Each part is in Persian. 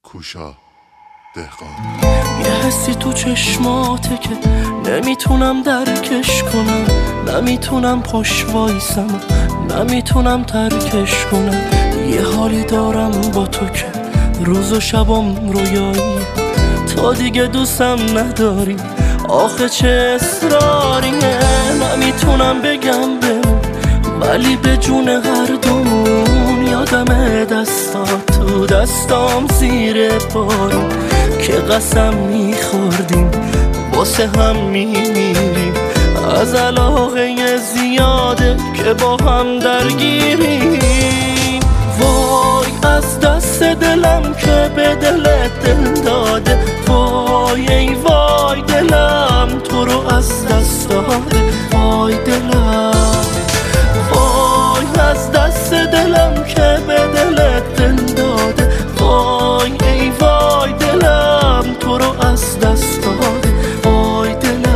کوشا دهقان. یه حسی تو چشماته که نمیتونم درکش کنم، نمیتونم پشت وایسم، نمیتونم ترکش کنم. یه حالی دارم با تو که روز و شبم رویایی، تا دیگه دوستم نداری آخه چه اصراریه. نمیتونم بگم بمون ولی به جون هر دومون یادم دستات تو دستام زیر بارون که قسم میخوردیم واسه هم میمیریم. از علاقه زیاده که با هم درگیریم. وای از دست دلم که به دلت دل داده، وای ای وای دلم تو رو از دست داده. وای دلم، وای از دست دلم که به دلت دل داده، وای ای وای دلم تو رو از دست داده. وای دلم.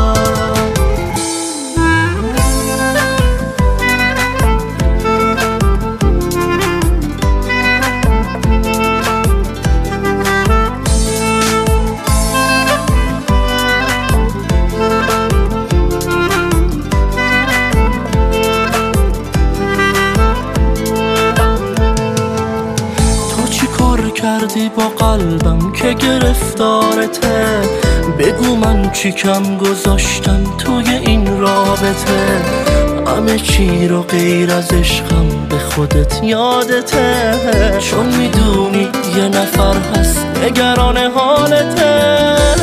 کردی با قلبم که گرفتارته، بگو من چی کم گذاشتم توی این رابطه. همه چی رو غیر از عشقم به خودت یادته، چون میدونی یه نفر هست نگران حالته.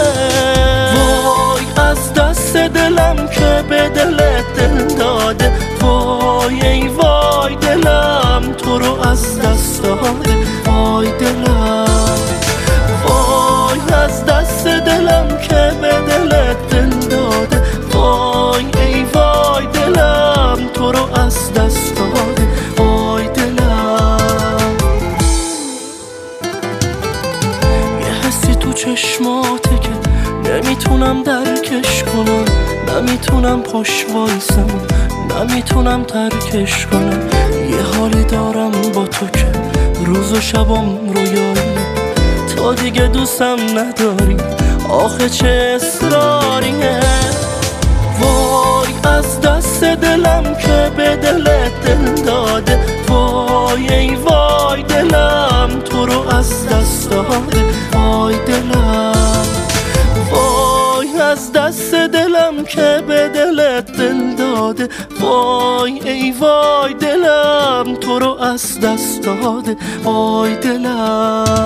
وای از دست دلم که به دلت دل داده، وای ای وای دلم تو رو از دست داده. وای دلم، وای از دست دلم که به دلت دل داده، وای ای وای دلم تو رو از دست داده. وای دلم. یه حسی تو چشماته که نمیتونم درکش کنم، نمیتونم پشت وایسم، نمیتونم ترکش کنم. یه حالی دارم با تو که روز و شبم رویایی، تا دیگه دوستم نداری آخه چه اصراریه. وای از دست دلم که به دلت دل داده، وای ای وای دلم تو رو از دست داده. وای دلم، وای از دست دلم که به دلت دل داده، وای ای وای دلم تو رو از دست داده. وای دلم.